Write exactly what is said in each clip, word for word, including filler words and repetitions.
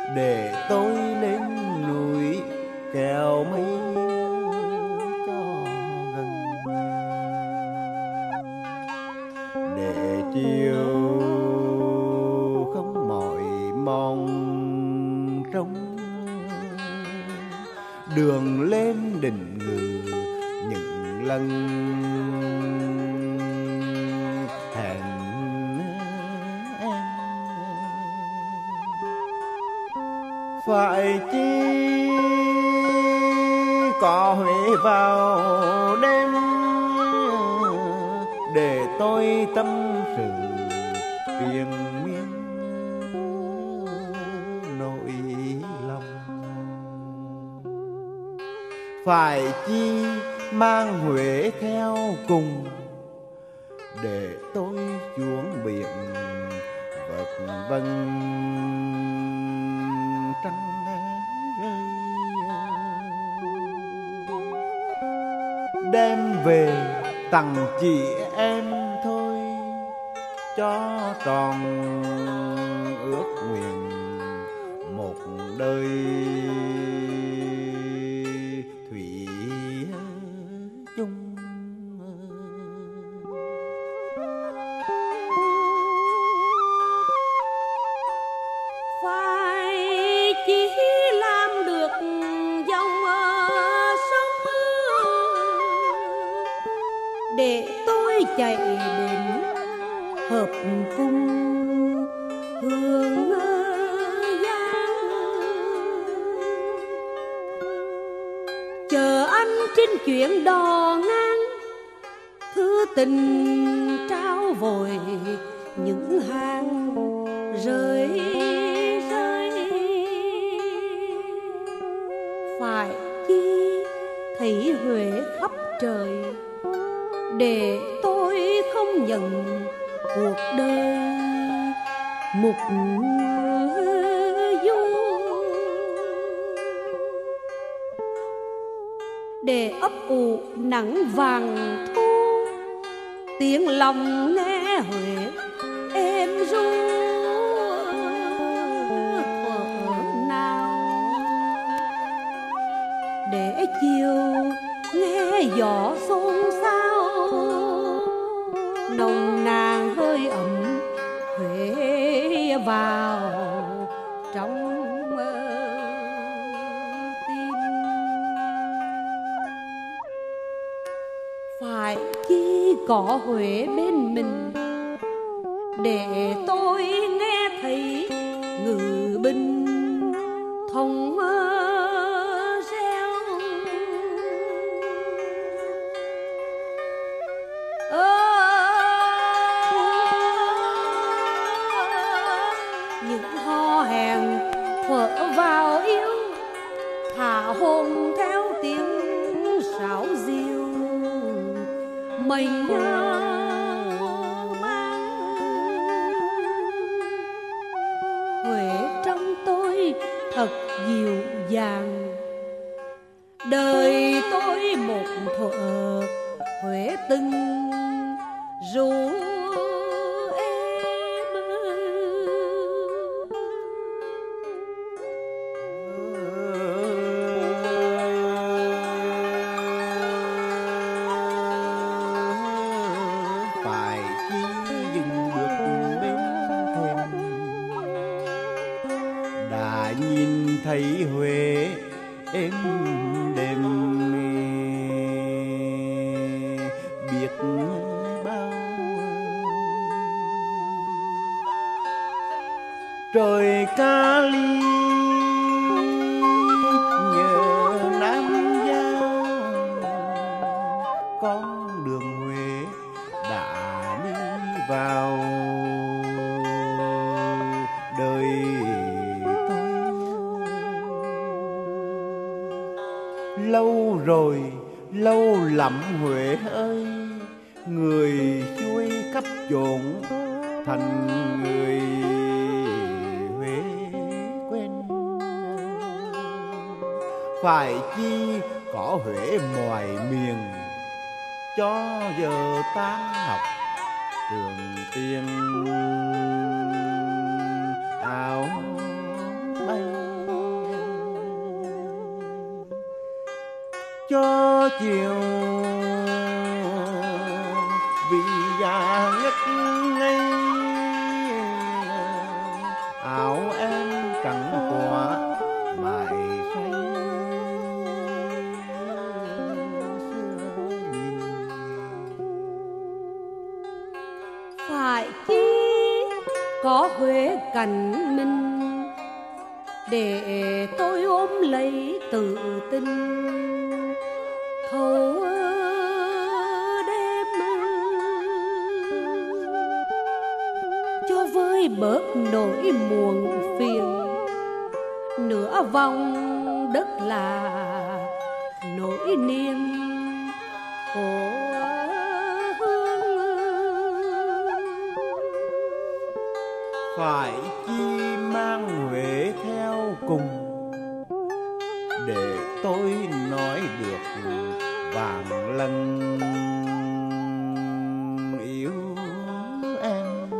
để tôi lên núi kéo mây cho gần, để chiều không mỏi mong trông đường lên đỉnh ngự những lần hẹn em. Phải chi có Huế vào đêm để tôi tâm sự triền miên nỗi lòng. Phải chi mang Huế theo cùng để tôi xuống biển vật vân trăng rơi, đem về tặng chị em thôi cho tròn ước nguyện một đời thủy chung. Phải chỉ làm được dòng sông để tôi chạy đến hợp cung hương giang, chờ anh trên chuyến đò ngang, thư tình trao vội những hàng rơi rơi. Phải chi thấy Huế khắp trời để tôi không nhận cuộc đời mục du, để ấp ủ nắng vàng thu tiếng lòng nghe Huế êm ru thuở nào, để chiều nghe gió xôn xao nồng nàn hơi ấm Huế vào trong tim. Phải chi có Huế bên mình để tôi nghe thấy ngự binh thông reo. Ơ, những hò hẹn thuở vào yêu thả hồn theo tiếng sáo diều mình Huế trong tôi thật dịu dàng, đời tôi một thuở Huế từng ru em. Phải chi dừng bước bên thềm đã nhìn thấy Huế êm đềm, biết bao trời ca ly nhớ Nam Giao, con đường Huế đã đi vào đời tôi. Lâu rồi, lâu lắm Huế ơi, người xuôi khắp chốn thành người Huế quên. Phải chi có Huế mọi miền cho giờ tan học trường tiên áo bay. cho chiều vì già ngất ngây, áo em trắng quá mãi say phải chi có Huế cạnh mình để tôi ôm lấy tự tin thâu đêm cho vơi bớt nỗi muộn phiền, nửa vòng đất là nỗi niềm của phải chi mang Huế theo cùng để tôi nói được vạn lần yêu em,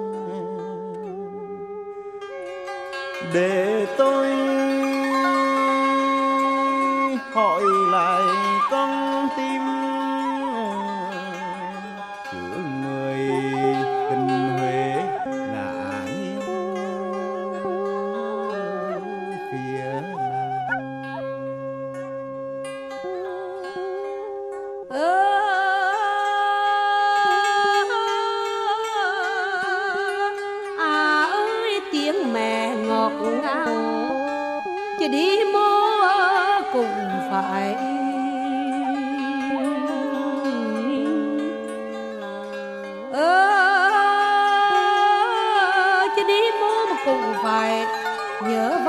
để tôi hỏi lại con tim chứa người tình Huế ngả nghiêng phía nam. Ơ, à ơi tiếng mẹ ngọt ngào chứ đi mô cũng phải, ơ chứ đi mô mà cũng phải nhớ